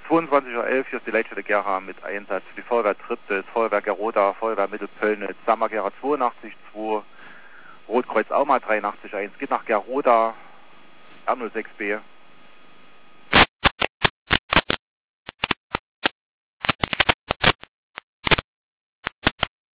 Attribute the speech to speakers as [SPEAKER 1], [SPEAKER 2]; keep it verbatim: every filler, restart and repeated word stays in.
[SPEAKER 1] zweiundzwanzig Uhr elf, hier ist die Leitstelle Gera mit Einsatz für die Feuerwehr Triptis, Feuerwehr Geroda, Feuerwehr Mittelpöllnitz, Sammer Gera zweiundachtzig zwei, Rotkreuz Auma dreiundachtzig eins, geht nach Geroda, R null sechs B.